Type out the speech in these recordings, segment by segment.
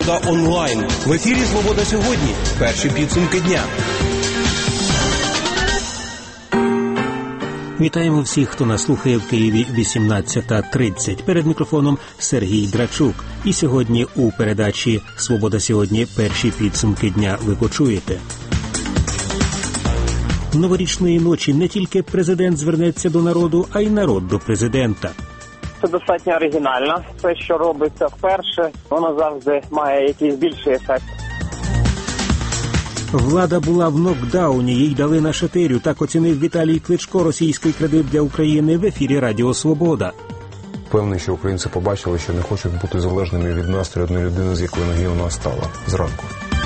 Свобода онлайн. В ефірі «Свобода сьогодні». Перші підсумки дня. Вітаємо всіх, хто нас слухає в Києві 18:30. Перед мікрофоном Сергій Драчук. І сьогодні у передачі «Свобода сьогодні» перші підсумки дня ви почуєте. Новорічної ночі не тільки президент звернеться до народу, а й народ до президента. Це достатньо оригінально. Те, що робиться вперше, воно завжди має якийсь більший ефект. Влада була в нокдауні, їй дали на шатирю. Так оцінив Віталій Кличко російський кредит для України в ефірі Радіо Свобода. Певний, що українці побачили, що не хочуть бути залежними від настрою одної людини, з якої ноги вона стала зранку.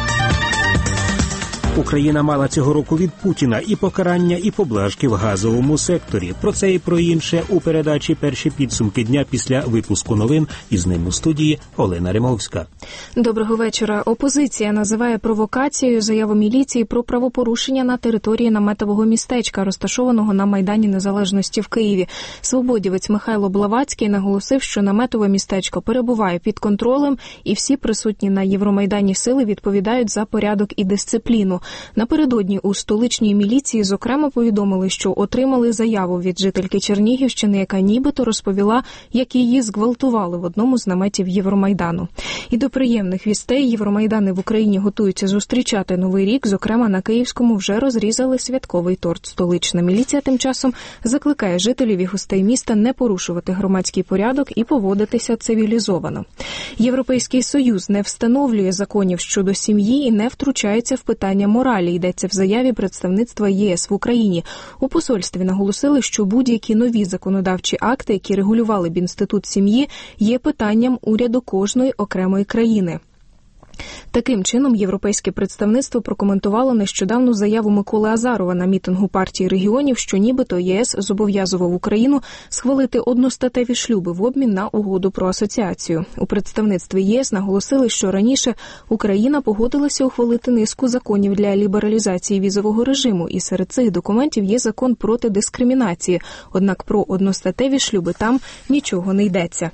Україна мала цього року від Путіна і покарання, і поблажки в газовому секторі. Про це і про інше у передачі «Перші підсумки дня» після випуску новин. Із ним у студії Олена Римовська. Доброго вечора. Опозиція називає провокацією заяву міліції про правопорушення на території наметового містечка, розташованого на Майдані Незалежності в Києві. Свободівець Михайло Блаватський наголосив, що наметове містечко перебуває під контролем і всі присутні на Євромайдані сили відповідають за порядок і дисципліну. Напередодні у столичній міліції, зокрема, повідомили, що отримали заяву від жительки Чернігівщини, яка нібито розповіла, як її зґвалтували в одному з наметів Євромайдану. І до приємних вістей Євромайдани в Україні готуються зустрічати Новий рік. Зокрема, на Київському вже розрізали святковий торт. Столична міліція тим часом закликає жителів і гостей міста не порушувати громадський порядок і поводитися цивілізовано. Європейський Союз не встановлює законів щодо сім'ї і не втручається в питання моралі, йдеться в заяві представництва ЄС в Україні. У посольстві наголосили, що будь-які нові законодавчі акти, які регулювали б інститут сім'ї, є питанням уряду кожної окремої країни. Таким чином, європейське представництво прокоментувало нещодавну заяву Миколи Азарова на мітингу партії регіонів, що нібито ЄС зобов'язував Україну схвалити одностатеві шлюби в обмін на угоду про асоціацію. У представництві ЄС наголосили, що раніше Україна погодилася ухвалити низку законів для лібералізації візового режиму, і серед цих документів є закон проти дискримінації, однак про одностатеві шлюби там нічого не йдеться.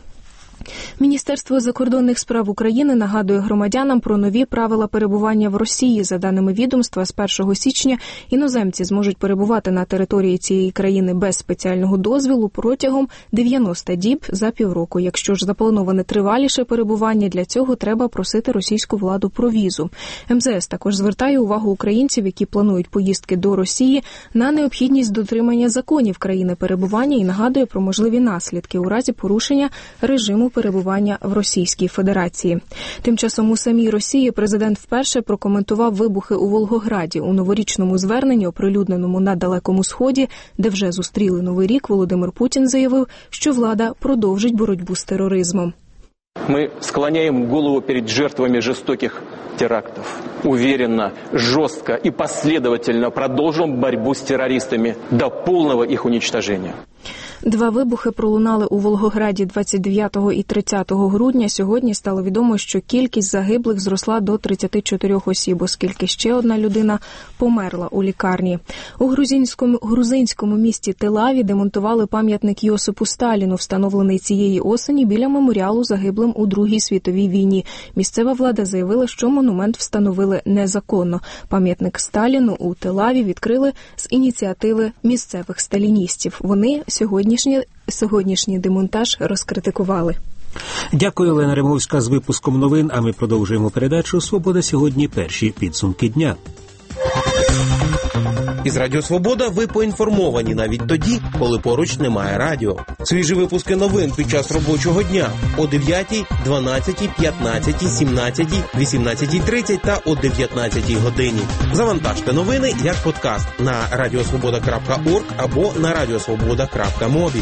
Міністерство закордонних справ України нагадує громадянам про нові правила перебування в Росії. За даними відомства, з 1 січня іноземці зможуть перебувати на території цієї країни без спеціального дозволу протягом 90 діб за півроку. Якщо ж заплановане триваліше перебування, для цього треба просити російську владу про візу. МЗС також звертає увагу українців, які планують поїздки до Росії, на необхідність дотримання законів країни перебування і нагадує про можливі наслідки у разі порушення режиму перебування в Російській Федерації. Тим часом у самій Росії президент вперше прокоментував вибухи у Волгограді. У новорічному зверненні, оприлюдненому на Далекому Сході, де вже зустріли Новий рік, Володимир Путін заявив, що влада продовжить боротьбу з тероризмом. Мы склоняем голову перед жертвами жестоких терактов. Уверенно, жестко и последовательно продолжим борьбу с террористами до полного их уничтожения. Два вибухи пролунали у Волгограді 29 і 30 грудня. Сьогодні стало відомо, що кількість загиблих зросла до 34 осіб, оскільки ще одна людина померла у лікарні. У грузинському місті Тель-Аві демонтували пам'ятник Йосипу Сталіну, встановлений цієї осені біля меморіалу загиблим у Другій світовій війні. Місцева влада заявила, що монумент встановили незаконно. Пам'ятник Сталіну у Тель-Аві відкрили з ініціативи місцевих сталіністів. Вони сьогоднішній демонтаж розкритикували. Дякую, Олена Римовська, з випуском новин, а ми продовжуємо передачу «Свобода сьогодні. Перші підсумки дня». Із Радіо Свобода ви поінформовані навіть тоді, коли поруч немає радіо. Свіжі випуски новин під час робочого дня о 9, 12, 15, 17, 18:30 та о 19 годині. Завантажте новини як подкаст на radiosvoboda.org або на radiosvoboda.mobi.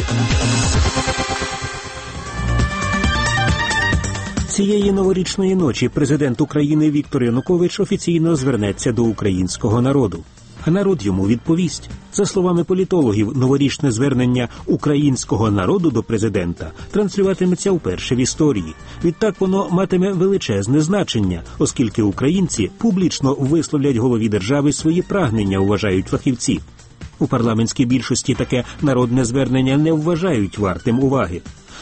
Цієї новорічної ночі президент України Віктор Янукович офіційно звернеться до українського народу. А народ йому відповість. За словами політологів, новорічне звернення українського народу до президента транслюватиметься вперше в історії. Відтак воно матиме величезне значення, оскільки українці публічно висловлять голові держави свої прагнення, вважають фахівці. У парламентській більшості таке народне звернення не вважають вартим уваги.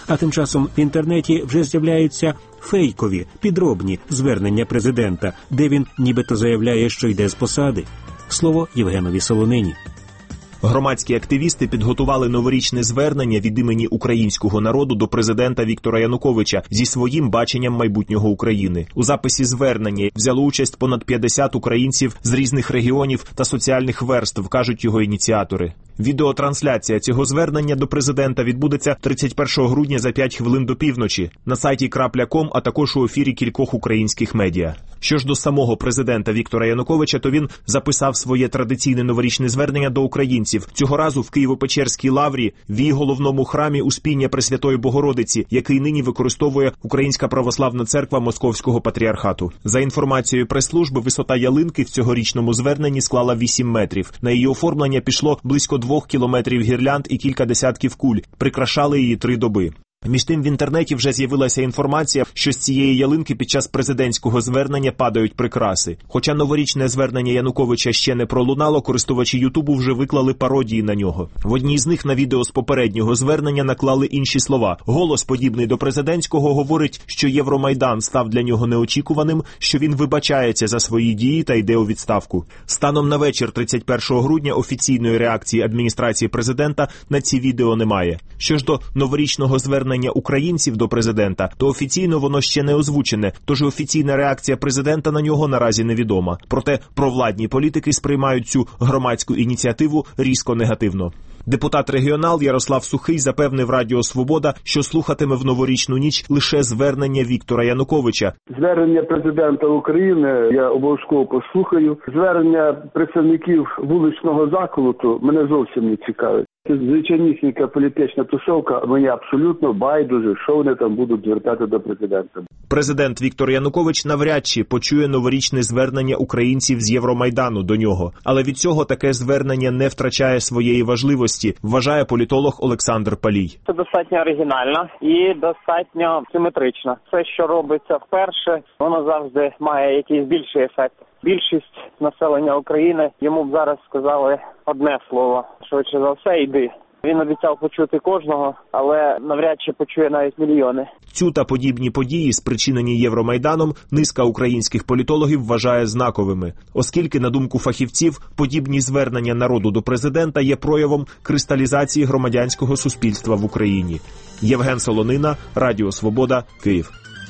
А тим часом в інтернеті вже з'являються фейкові, підробні звернення президента, де він нібито заявляє, що йде з посади. Слово Євгенові Солонині. Громадські активісти підготували новорічне звернення від імені українського народу до президента Віктора Януковича зі своїм баченням майбутнього України. У записі звернення взяло участь понад 50 українців з різних регіонів та соціальних верств, кажуть його ініціатори. Відеотрансляція цього звернення до президента відбудеться 31 грудня за 5 хвилин до півночі на сайті .com, а також у ефірі кількох українських медіа. Що ж до самого президента Віктора Януковича, то він записав своє традиційне новорічне звернення до українців. Цього разу в Києво-Печерській лаврі, в її головному храмі Успіння Пресвятої Богородиці, який нині використовує Українська Православна Церква Московського Патріархату. За інформацією прес-служби, висота ялинки в цьогорічному зверненні склала 8 метрів. На її оформлення пішло близько 2 кілометрів гірлянд і кілька десятків куль. Прикрашали її 3 доби. Між тим в інтернеті вже з'явилася інформація, що з цієї ялинки під час президентського звернення падають прикраси. Хоча новорічне звернення Януковича ще не пролунало, користувачі Ютубу вже виклали пародії на нього. В одній з них на відео з попереднього звернення наклали інші слова. Голос, подібний до президентського, говорить, що Євромайдан став для нього неочікуваним, що він вибачається за свої дії та йде у відставку. Станом на вечір 31 грудня офіційної реакції адміністрації президента на ці відео немає. Що ж до новорічного звернення українців до президента, то офіційно воно ще не озвучене, тож офіційна реакція президента на нього наразі невідома. Проте провладні політики сприймають цю громадську ініціативу різко негативно. Депутат-регіонал Ярослав Сухий запевнив Радіо Свобода, що слухатиме в новорічну ніч лише звернення Віктора Януковича. Звернення президента України я обов'язково послухаю. Звернення представників вуличного заколоту мене зовсім не цікавить. Це звичайнісінька політична тусовка, мені абсолютно байдуже, що вони там будуть звертати до президента. Президент Віктор Янукович навряд чи почує новорічне звернення українців з Євромайдану до нього. Але від цього таке звернення не втрачає своєї важливості, вважає політолог Олександр Палій. Це достатньо оригінально і достатньо симетрично. Все, що робиться вперше, воно завжди має якийсь більший ефект. Більшість населення України, йому б зараз сказали одне слово, швидше за все, йди. Він обіцяв почути кожного, але навряд чи почує навіть мільйони. Цю та подібні події, спричинені Євромайданом, низка українських політологів вважає знаковими, оскільки, на думку фахівців, подібні звернення народу до президента є проявом кристалізації громадянського суспільства в Україні. Євген Солонина, Радіо Свобода, Київ.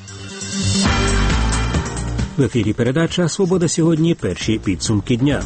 В ефірі передача «Свобода сьогодні. Перші підсумки дня».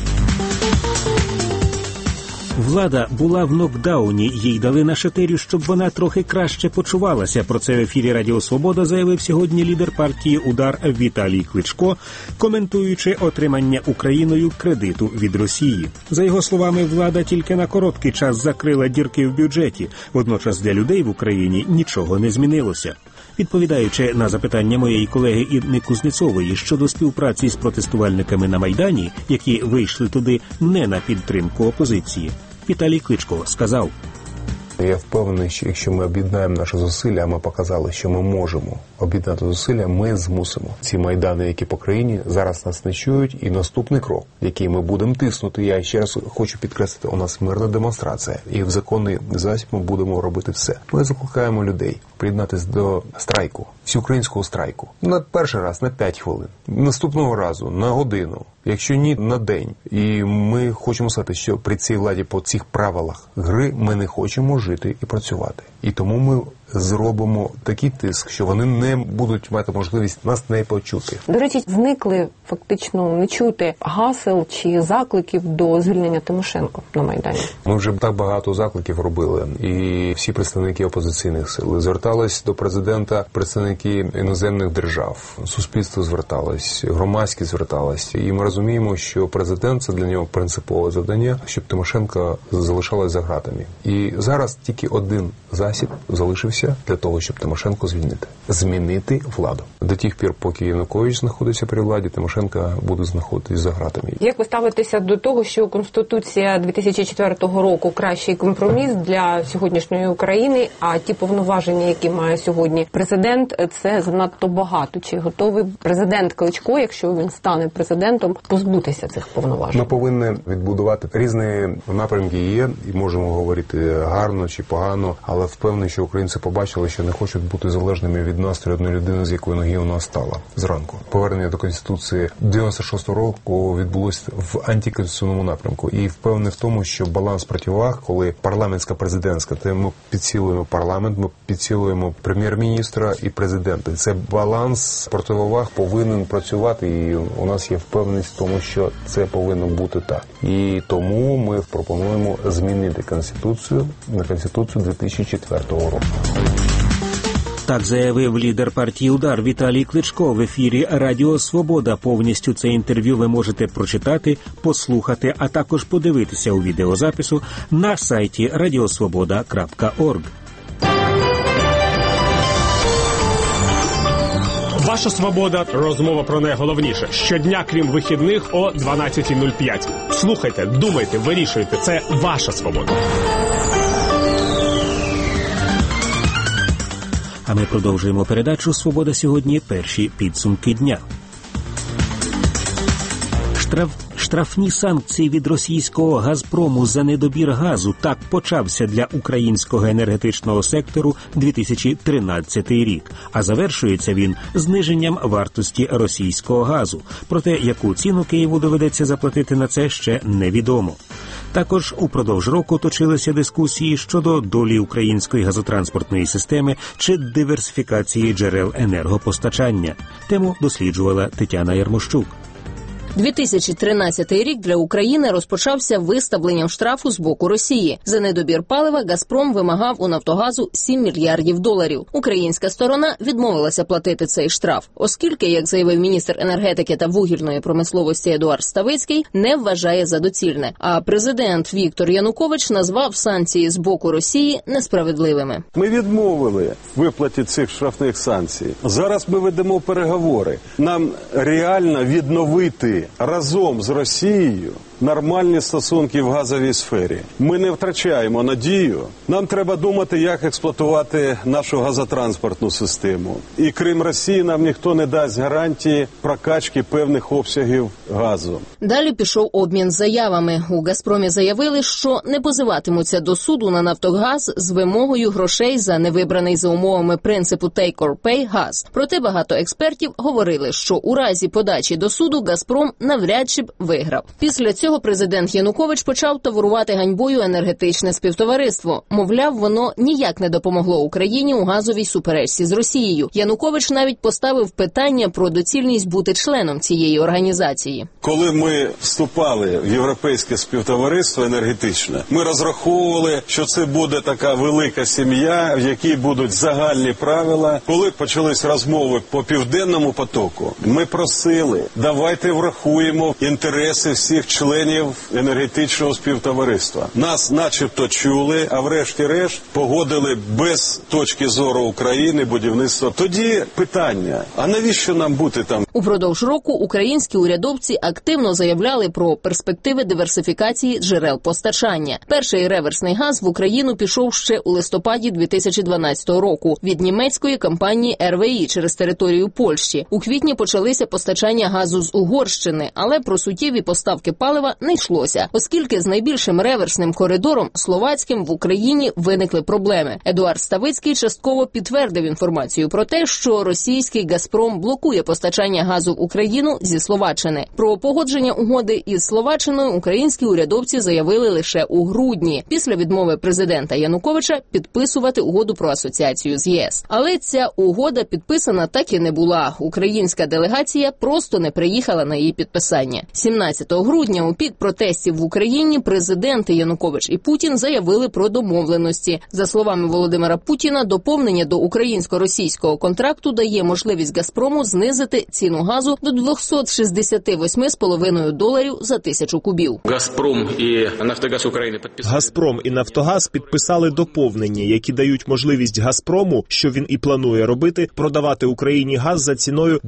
Влада була в нокдауні, їй дали на шатирю, щоб вона трохи краще почувалася. Про це в ефірі Радіо Свобода заявив сьогодні лідер партії «Удар» Віталій Кличко, коментуючи отримання Україною кредиту від Росії. За його словами, влада тільки на короткий час закрила дірки в бюджеті. Водночас для людей в Україні нічого не змінилося. Відповідаючи на запитання моєї колеги Інни Кузнєцової щодо співпраці з протестувальниками на Майдані, які вийшли туди не на підтримку опозиції, Віталій Кличко сказав: Я впевнений, що якщо ми об'єднаємо наші зусилля, а ми показали, що ми можемо об'єднати зусилля, ми змусимо. Ці майдани, які по країні, зараз нас не чують, і наступний крок, який ми будемо тиснути, я ще раз хочу підкреслити, у нас мирна демонстрація, і в законний засіб ми будемо робити все. Ми закликаємо людей приєднатися до страйку, всеукраїнського страйку. На перший раз на 5 хвилин, наступного разу на годину, якщо ні, на день. І ми хочемо сказати, що при цій владі по цих правилах гри ми не хочемо жити і працювати. І тому ми зробимо такий тиск, що вони не будуть мати можливість нас не почути. До речі, зникли фактично не чути гасел чи закликів до звільнення Тимошенко на Майдані. Ми вже так багато закликів робили, і всі представники опозиційних сил звертались до президента, представники іноземних держав, суспільство зверталось, громадськість зверталось. І ми розуміємо, що президент – це для нього принципове завдання, щоб Тимошенко залишалась за ґратами. І зараз тільки один засіб залишився для того, щоб Тимошенко звільнити. Змінити владу. До тих пір, поки Янукович знаходиться при владі, Тимошенко Тимошенко буде знаходитись за ґратами. Як ви ставитеся до того, що Конституція 2004 року кращий компроміс для сьогоднішньої України, а ті повноваження, які має сьогодні президент, це занадто багато? Чи готовий президент Кличко, якщо він стане президентом, позбутися цих повноважень? Ми повинні відбудувати різні напрямки є, і можемо говорити гарно чи погано, але впевнений, що українці побачили, що не хочуть бути залежними від настрою одної людини, з якої ноги вона стала зранку. Повернення до Конституції 96-го року відбулося в антиконституційному напрямку. І впевнений в тому, що баланс противаг, коли парламентська-президентська, то ми підсилуємо парламент, ми підсилуємо прем'єр-міністра і президента. Це баланс противаг повинен працювати, і у нас є впевненість в тому, що це повинно бути так. І тому ми пропонуємо змінити Конституцію на Конституцію 2004 року. Так заявив лідер партії «Удар» Віталій Кличко в ефірі Радіо Свобода. Повністю це інтерв'ю ви можете прочитати, послухати, а також подивитися у відеозапису на сайті radiosvoboda.org. Ваша свобода – розмова про найголовніше. Щодня, крім вихідних, о 12:05. Слухайте, думайте, вирішуйте. Це ваша свобода. А ми продовжуємо передачу «Свобода сьогодні. Перші підсумки дня». Штрафні санкції від російського «Газпрому» за недобір газу. Так почався для українського енергетичного сектору 2013 рік. А завершується він зниженням вартості російського газу. Проте, яку ціну Києву доведеться заплатити на це, ще невідомо. Також упродовж року точилися дискусії щодо долі української газотранспортної системи чи диверсифікації джерел енергопостачання. Тему досліджувала Тетяна Ярмощук. 2013 рік для України розпочався виставленням штрафу з боку Росії. За недобір палива «Газпром» вимагав у «Нафтогазу» $7 мільярдів. Українська сторона відмовилася платити цей штраф, оскільки, як заявив міністр енергетики та вугільної промисловості Едуард Ставицький, не вважає за доцільне. А президент Віктор Янукович назвав санкції з боку Росії несправедливими. Ми відмовили виплаті цих штрафних санкцій. Зараз ми ведемо переговори. Нам реально відновити разом з Росією нормальні стосунки в газовій сфері. Ми не втрачаємо надію. Нам треба думати, як експлуатувати нашу газотранспортну систему. І крім Росії, нам ніхто не дасть гарантії прокачки певних обсягів газу. Далі пішов обмін заявами. У «Газпромі» заявили, що не позиватимуться до суду на «Нафтогаз» з вимогою грошей за невибраний за умовами принципу «take or pay» газ. Проте багато експертів говорили, що у разі подачі до суду «Газпром» навряд чи б виграв. Після цього президент Янукович почав таврувати ганьбою енергетичне співтовариство. Мовляв, воно ніяк не допомогло Україні у газовій суперечці з Росією. Янукович навіть поставив питання про доцільність бути членом цієї організації. Коли ми вступали в європейське співтовариство енергетичне, ми розраховували, що це буде така велика сім'я, в якій будуть загальні правила. Коли почались розмови по Південному потоку, ми просили, давайте врахуємо інтереси всіх членів енергетичного співтовариства. Нас начебто чули, а врешті-решт погодили без точки зору України будівництво. Тоді питання, а навіщо нам бути там? Упродовж року українські урядовці активно заявляли про перспективи диверсифікації джерел постачання. Перший реверсний газ в Україну пішов ще у листопаді 2012 року від німецької компанії РВІ через територію Польщі. У квітні почалися постачання газу з Угорщини, але про суттєві поставки палива не йшлося, оскільки з найбільшим реверсним коридором словацьким в Україні виникли проблеми. Едуард Ставицький частково підтвердив інформацію про те, що російський «Газпром» блокує постачання газу в Україну зі Словаччини. Про погодження угоди із Словаччиною українські урядовці заявили лише у грудні, після відмови президента Януковича підписувати угоду про асоціацію з ЄС. Але ця угода підписана так і не була. Українська делегація просто не приїхала на її підписання. 17 грудня у пік протестів в Україні президенти Янукович і Путін заявили про домовленості. За словами Володимира Путіна, доповнення до українсько-російського контракту дає можливість «Газпрому» знизити ціну газу до $268,5 за 1000 кубів. «Газпром» і «Нафтогаз» підписали доповнення, які дають можливість «Газпрому», що він і планує робити, продавати Україні газ за ціною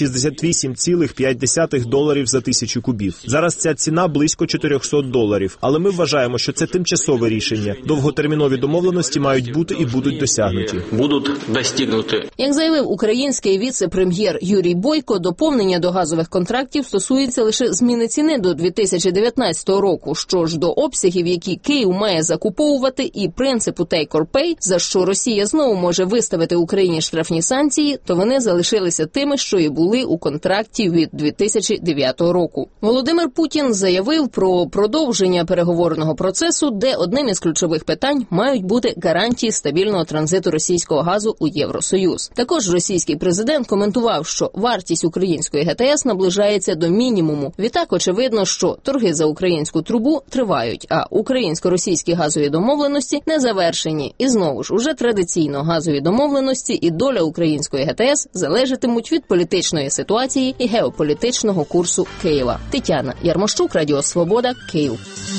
$268,5 за 1000 кубів. Зараз ця ціна близько $400, але ми вважаємо, що це тимчасове рішення. Довготермінові домовленості мають бути і будуть досягнуті. Як заявив український віце-прем'єр Юрій Бойко, доповнення до газових контрактів стосується лише зміни ціни до 2019 року. Що ж до обсягів, які Київ має закуповувати, і принципу take or pay, за що Росія знову може виставити Україні штрафні санкції, то вони залишилися тими, що і були у контракті від 2009 року. Володимир Путін заявив про продовження переговорного процесу, де одним із ключових питань мають бути гарантії стабільного транзиту російського газу у Євросоюз. Також російський президент коментував, що вартість української ГТС наближається до мінімуму. Відтак, очевидно, що торги за українську трубу тривають, а українсько-російські газові домовленості не завершені. І знову ж, уже традиційно газові домовленості і доля української ГТС залежатимуть від політичної ситуації і геополітичного курсу Києва. Тетяна Ярмощук, Радіо Свобода, Київ.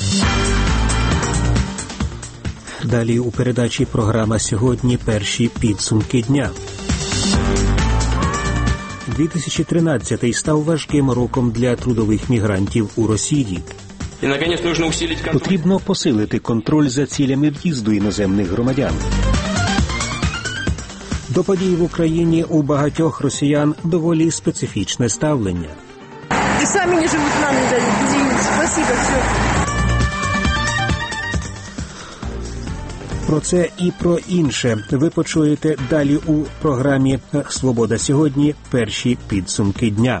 Далі у передачі програма «Сьогодні. Перші підсумки дня». 2013-й став важким роком для трудових мігрантів у Росії. Потрібно посилити контроль за цілями в'їзду іноземних громадян. До подій в Україні у багатьох росіян доволі специфічне ставлення. І самі не живуть нам, не дають. Спасибо, все. Про це і про інше ви почуєте далі у програмі «Свобода сьогодні. Перші підсумки дня».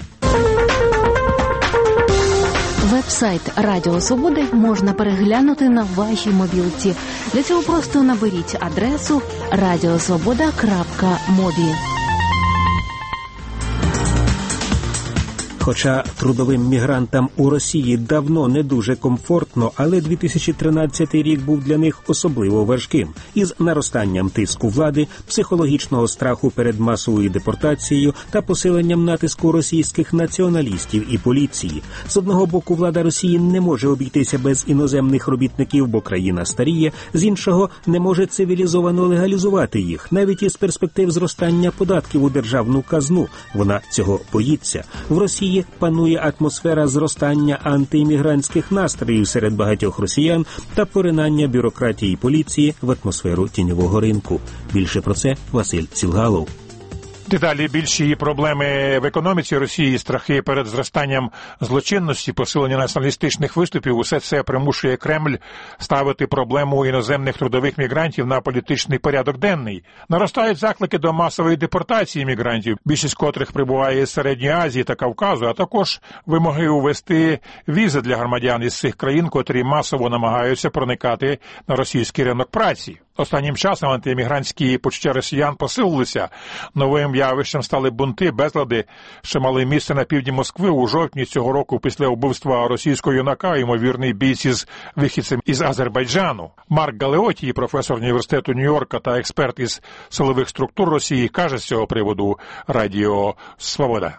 Веб-сайт Радіо Свободи можна переглянути на вашій мобілці. Для цього просто наберіть адресу radiosvoboda.mobi. Хоча трудовим мігрантам у Росії давно не дуже комфортно, але 2013 рік був для них особливо важким. Із наростанням тиску влади, психологічного страху перед масовою депортацією та посиленням натиску російських націоналістів і поліції. З одного боку, влада Росії не може обійтися без іноземних робітників, бо країна старіє, з іншого не може цивілізовано легалізувати їх, навіть із перспектив зростання податків у державну казну. Вона цього боїться. В Росії панує атмосфера зростання антиіммігрантських настроїв серед багатьох росіян та поринання бюрократії і поліції в атмосферу тіньового ринку. Більше про це Василь Сілгалов. Дедалі більші проблеми в економіці Росії, страхи перед зростанням злочинності, посилення націоналістичних виступів – усе це примушує Кремль ставити проблему іноземних трудових мігрантів на політичний порядок денний. Наростають заклики до масової депортації мігрантів, більшість котрих прибуває з Середньої Азії та Кавказу, а також вимоги увести візи для громадян із цих країн, котрі масово намагаються проникати на російський ринок праці. Останнім часом антиемігрантські почуття росіян посилилися. Новим явищем стали бунти, безлади, що мали місце на півдні Москви у жовтні цього року після вбивства російського юнака, ймовірний бійць із вихідцем із Азербайджану. Марк Галеотій, професор університету Нью-Йорка та експерт із силових структур Росії, каже з цього приводу Радіо Свобода.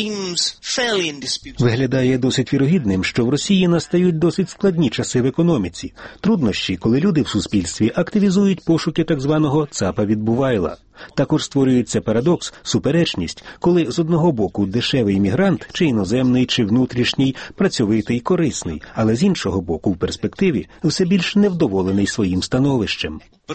Виглядає досить вірогідним, що в Росії настають досить складні часи в економіці. Труднощі, коли люди в суспільстві активізують пошуки так званого ЦАПа від Бувайла. Також створюється парадокс, суперечність, коли з одного боку дешевий мігрант, чи іноземний, чи внутрішній, працьовитий, корисний, але з іншого боку в перспективі все більш невдоволений своїм становищем.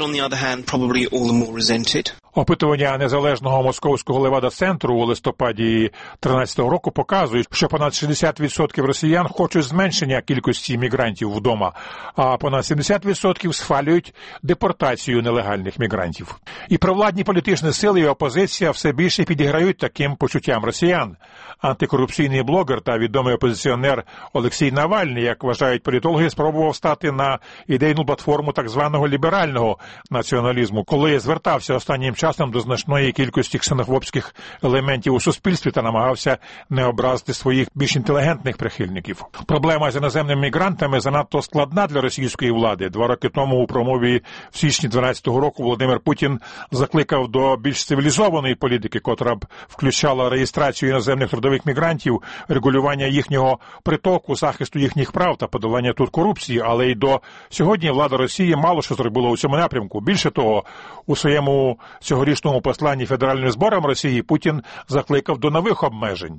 Опитування незалежного московського Левада-центру у листопаді 2013 року показують, що понад 60% росіян хочуть зменшення кількості мігрантів вдома, а понад 70% схвалюють депортацію нелегальних мігрантів. І провладні політичні сили і опозиція все більше підіграють таким почуттям росіян. Антикорупційний блогер та відомий опозиціонер Олексій Навальний, як вважають політологи, спробував стати на ідейну платформу так званого ліберального націоналізму, коли звертався останнім часом до значної кількості ксенофобських елементів у суспільстві та намагався не образити своїх більш інтелігентних прихильників. Проблема з іноземними мігрантами занадто складна для російської влади. 2 роки тому у промові в січні 2012 року Володимир Путін закликав до більш цивілізованої політики, котра б включала реєстрацію іноземних трудових мігрантів, регулювання їхнього притоку, захисту їхніх прав та подолання тут корупції, але й до сьогодні влада Росії мало що зробила у цьому напрямку. Більше того, у своєму цьогорічному посланні Федеральним зборам Росії Путін закликав до нових обмежень.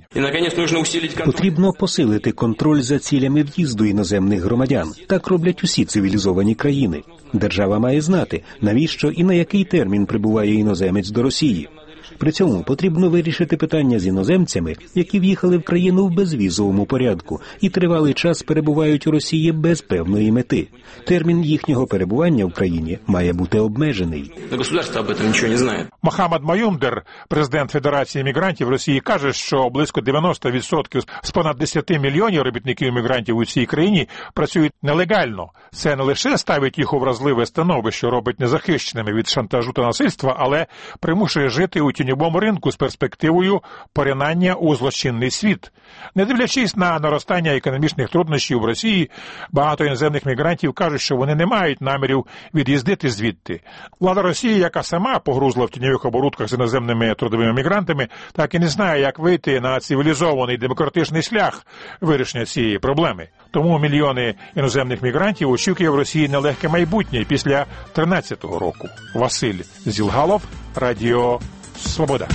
Потрібно посилити контроль за цілями в'їзду іноземних громадян. Так роблять усі цивілізовані країни. Держава має знати, навіщо і на який термін прибуває іноземець до Росії. При цьому потрібно вирішити питання з іноземцями, які в'їхали в країну в безвізовому порядку і тривалий час перебувають у Росії без певної мети. Термін їхнього перебування в країні має бути обмежений. Государство об этом нічого не знає. Мохаммад Моюндер, президент Федерації мігрантів Росії, каже, що близько 90% з понад 10 мільйонів робітників-мігрантів у цій країні працюють нелегально. Це не лише ставить їх у вразливе становище, робить незахищеними від шантажу та насильства, але примушує жити у тіньовому ринку з перспективою поринання у злочинний світ. Не дивлячись на наростання економічних труднощів в Росії, багато іноземних мігрантів кажуть, що вони не мають намірів від'їздити звідти. Влада Росії, яка сама погрузла в тіньових оборудках з іноземними трудовими мігрантами, так і не знає, як вийти на цивілізований демократичний шлях вирішення цієї проблеми. Тому мільйони іноземних мігрантів очікує в Росії нелегке майбутнє після 2013 року. Василь Зілгалов, Радіо Свобода.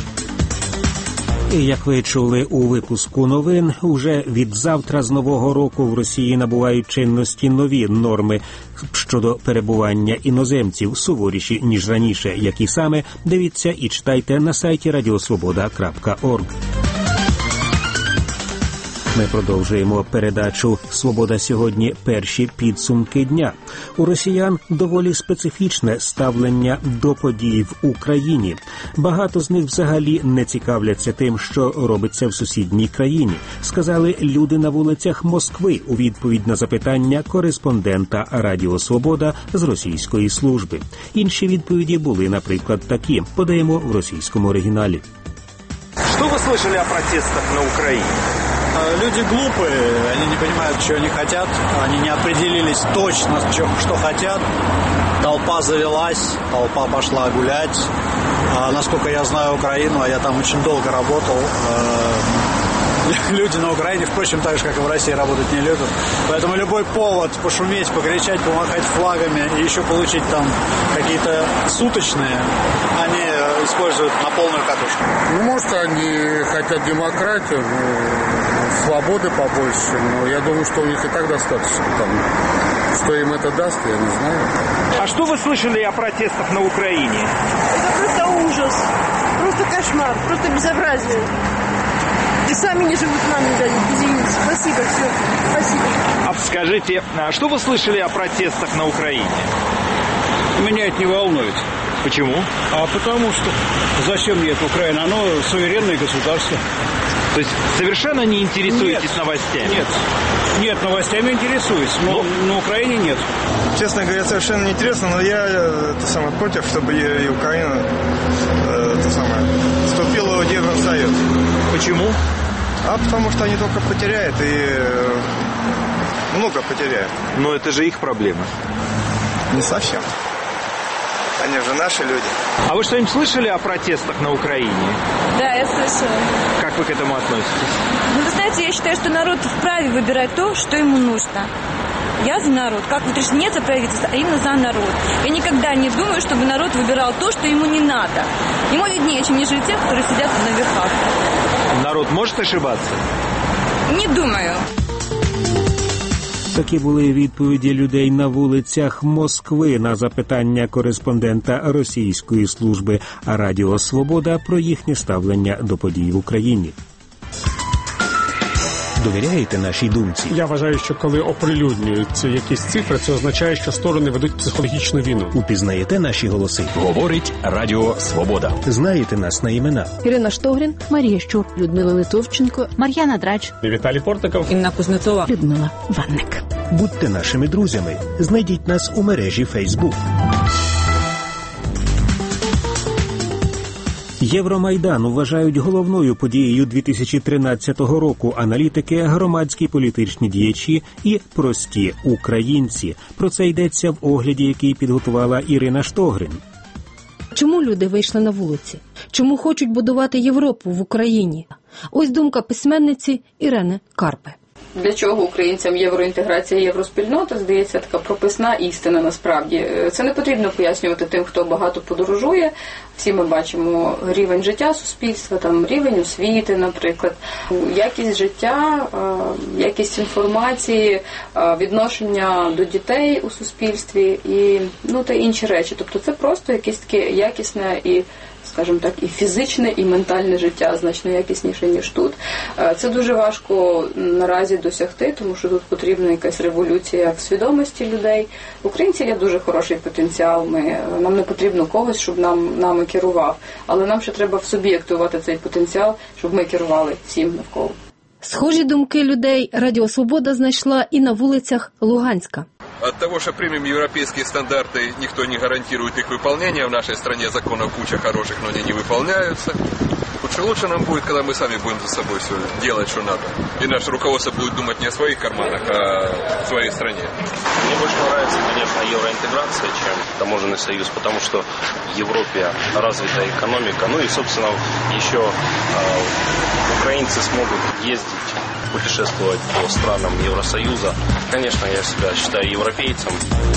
І, як ви чули у випуску новин, уже від завтра з Нового року в Росії набувають чинності нові норми щодо перебування іноземців, суворіші, ніж раніше. Які саме, дивіться і читайте на сайті radiosvoboda.org. Ми продовжуємо передачу «Свобода сьогодні. Перші підсумки дня». У росіян доволі специфічне ставлення до подій в Україні. Багато з них взагалі не цікавляться тим, що робиться в сусідній країні, сказали люди на вулицях Москви у відповідь на запитання кореспондента Радіо Свобода з російської служби. Інші відповіді були, наприклад, такі. Подаємо в російському оригіналі. Что вы слышали о протестах на Украине? Люди глупые, они не понимают, что они хотят, они не определились точно, что хотят. Толпа завелась, толпа пошла гулять. Насколько я знаю Украину, а я там очень долго работал, люди на Украине, впрочем, так же, как и в России, работать не любят. Поэтому любой повод пошуметь, покричать, помахать флагами и еще получить там какие-то суточные, они используют на полную катушку. Ну, может, они хотят демократию, свободы побольше, но я думаю, что у них и так достаточно. Там, что им это даст, я не знаю. А что вы слышали о протестах на Украине? Это просто ужас, просто кошмар, просто безобразие. И сами не живут, нам не дают, извините. Спасибо, все, спасибо. А скажите, что вы слышали о протестах на Украине? Меня это не волнует. Почему? Потому что зачем мне это Украина? Оно суверенное государство. То есть совершенно не интересуетесь новостями? Нет, новостями интересуюсь, но на Украине нет. Честно говоря, совершенно неинтересно, но я против, чтобы и Украина вступила в Евросоюз. Почему? Потому что они только потеряют и много потеряют. Но это же их проблема. Не совсем. Они же наши люди. А вы что-нибудь слышали о протестах на Украине? Да, я слышала. Как вы к этому относитесь? Ну, вы знаете, я считаю, что народ вправе выбирать то, что ему нужно. Я за народ. Как вот решили, нет за правительство, а именно за народ. Я никогда не думаю, чтобы народ выбирал то, что ему не надо. Ему виднее, чем нежели те, которые сидят на верхах. Народ может ошибаться? Не думаю. Такі були відповіді людей на вулицях Москви на запитання кореспондента російської служби Радіо Свобода про їхнє ставлення до подій в Україні. Довіряєте нашій думці? Я вважаю, що коли оприлюднюються якісь цифри, це означає, що сторони ведуть психологічну війну. Упізнаєте наші голоси? Говорить Радіо Свобода. Знаєте нас на імена? Ірина Штогрін, Марія Щур, Людмила Литовченко, Мар'яна Драч, Віталій Портников, Інна Кузнецова, Людмила Ванник. Будьте нашими друзями. Знайдіть нас у мережі Facebook. Євромайдан вважають головною подією 2013 року аналітики, громадські політичні діячі і прості українці. Про це йдеться в огляді, який підготувала Ірина Штогрін. Чому люди вийшли на вулиці? Чому хочуть будувати Європу в Україні? Ось думка письменниці Ірени Карпи. Для чого українцям євроінтеграція, євроспільнота, здається, така прописна істина насправді. Це не потрібно пояснювати тим, хто багато подорожує. Всі ми бачимо рівень життя суспільства, там рівень освіти, наприклад, якість життя, якість інформації, відношення до дітей у суспільстві і та інші речі. Тобто це просто якесь таке якісне і, скажімо так, і фізичне, і ментальне життя значно якісніше, ніж тут. Це дуже важко наразі досягти, тому що тут потрібна якась революція в свідомості людей. В українців є дуже хороший потенціал, нам не потрібно когось, щоб нами керував, але нам ще треба в собі активувати цей потенціал, щоб ми керували всім навколо. Схожі думки людей Радіо Свобода знайшла і на вулицях Луганська. От того, что примем европейские стандарты, никто не гарантирует их выполнение. В нашей стране законов куча хороших, но они не выполняются. Лучше нам будет, когда мы сами будем за собой все делать, что надо. И наше руководство будет думать не о своих карманах, а о своей стране. Мне больше нравится, конечно, евроинтеграция, чем таможенный союз, потому что в Европе развитая экономика. Ну и, собственно, еще украинцы смогут ездить, путешествовать по странам Евросоюза. Конечно, я себя считаю европейцем.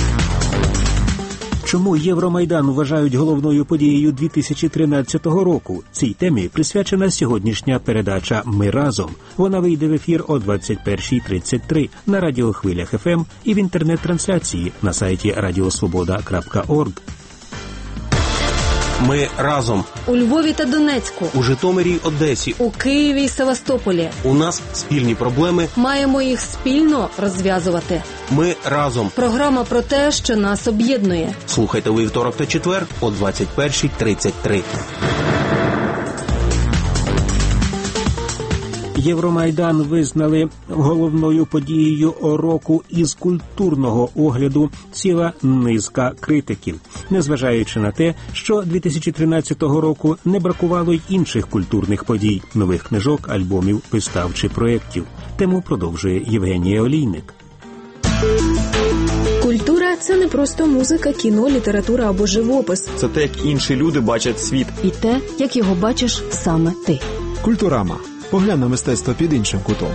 Чому Євромайдан вважають головною подією 2013 року? Цій темі присвячена сьогоднішня передача «Ми разом». Вона вийде в ефір о 21:33 на радіохвилях ФМ і в інтернет-трансляції на сайті radiosvoboda.org. Ми разом. У Львові та Донецьку. У Житомирі, Одесі. У Києві і Севастополі. У нас спільні проблеми. Маємо їх спільно розв'язувати. Ми разом. Програма про те, що нас об'єднує. Слухайте у вівторок та четвер о 21:33. Євромайдан визнали головною подією року із культурного огляду ціла низка критиків. Незважаючи на те, що 2013 року не бракувало й інших культурних подій, нових книжок, альбомів, вистав чи проєктів. Тему продовжує Євгенія Олійник. Культура – це не просто музика, кіно, література або живопис. Це те, як інші люди бачать світ. І те, як його бачиш саме ти. Культурама. Поглянь на мистецтво під іншим кутом.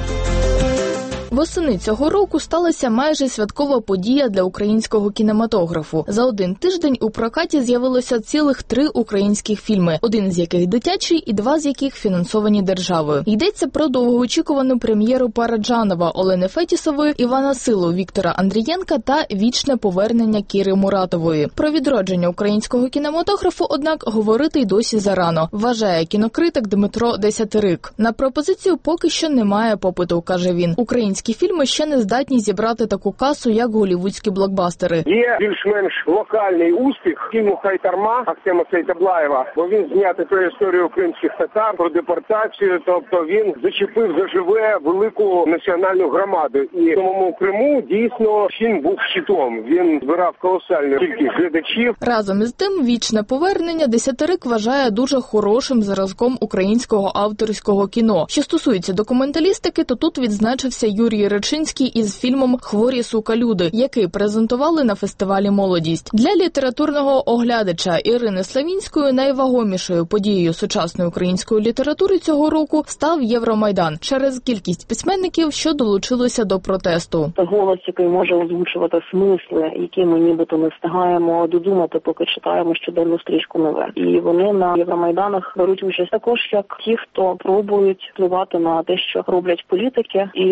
Восени цього року сталася майже святкова подія для українського кінематографу. За один тиждень у прокаті з'явилося цілих 3 українських фільми, один з яких дитячий і 2 з яких фінансовані державою. Йдеться про довгоочікувану прем'єру Параджанова, Олени Фетісової, Івана Силу, Віктора Андрієнка та вічне повернення Кіри Муратової. Про відродження українського кінематографу, однак, говорити й досі зарано, вважає кінокритик Дмитро Десятирик. На пропозицію поки що немає попиту, каже він. Українські фільми ще не здатні зібрати таку касу, як голівудські блокбастери. Є більш-менш локальний успіх фільму «Хайтарма» Ахтема Сейтаблаєва, бо він знятий про історію кримських татар, про депортацію, тобто він зачепив заживе велику національну громаду. І в самому Криму дійсно фільм був щитом. Він збирав колосальну кількість глядачів. Разом із тим, вічне повернення Десятирик вважає дуже хорошим зразком українського авторського кіно. Що стосується документалістики, то тут відзначився Юрій Речинський із фільмом «Хворі, сука, люди», який презентували на фестивалі «Молодість». Для літературного оглядача Ірини Славінської найвагомішою подією сучасної української літератури цього року став Євромайдан через кількість письменників, що долучилися до протесту. Голос, який може озвучувати смисли, які ми нібито не встигаємо додумати, поки читаємо щоденну стрічку новин. І вони на Євромайданах беруть участь також як ті, хто пробують впливати на те, що роблять політики. І я думаю,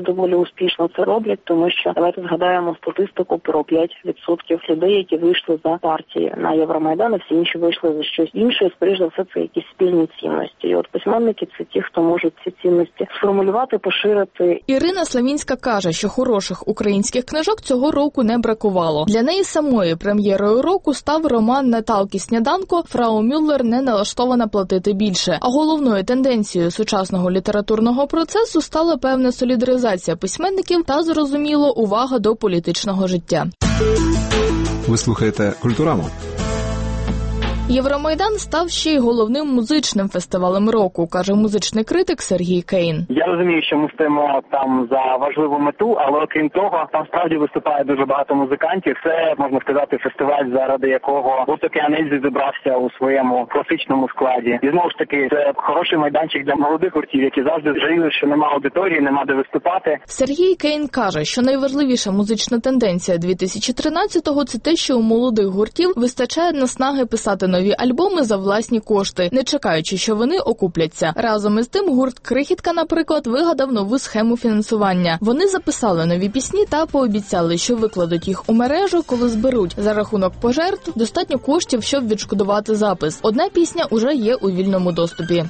доволі успішно це роблять, тому що давайте згадаємо статистику про 5% людей, які вийшли за партії на Євромайдан, а всі інші вийшли за щось інше. Скоріш за все, це якісь спільні цінності. І от письменники – це ті, хто можуть ці цінності сформулювати, поширити. Ірина Славінська каже, що хороших українських книжок цього року не бракувало. Для неї самої прем'єрою року став роман Наталки Сняданко «Фрау Мюллер не налаштована платити більше». А головною тенденцією сучасного літературного процесу стала певна солідаризація письменників та, зрозуміло, увага до політичного життя. Ви слухаєте «Культураму». Євромайдан став ще й головним музичним фестивалем року, каже музичний критик Сергій Кейн. Я розумію, що ми стоїмо там за важливу мету, але окрім того, там справді виступає дуже багато музикантів. Це, можна сказати, фестиваль, заради якого гурт «Океан Ельзи» зібрався у своєму класичному складі. І знову ж таки, це хороший майданчик для молодих гуртів, які завжди жаліли, що нема аудиторії, нема де виступати. Сергій Кейн каже, що найважливіша музична тенденція 2013-го – це те, що у молодих гуртів вистачає наснаги писати нові альбоми за власні кошти, не чекаючи, що вони окупляться. Разом із тим гурт «Крихітка», наприклад, вигадав нову схему фінансування. Вони записали нові пісні та пообіцяли, що викладуть їх у мережу, коли зберуть за рахунок пожертв достатньо коштів, щоб відшкодувати запис. Одна пісня уже є у вільному доступі.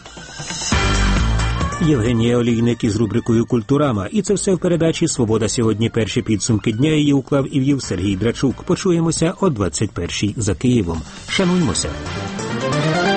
Євгенія Олійник із рубрикою «Культурама». І це все в передачі «Свобода сьогодні». Перші підсумки дня її уклав і вів Сергій Драчук. Почуємося о 21-й за Києвом. Шануймося.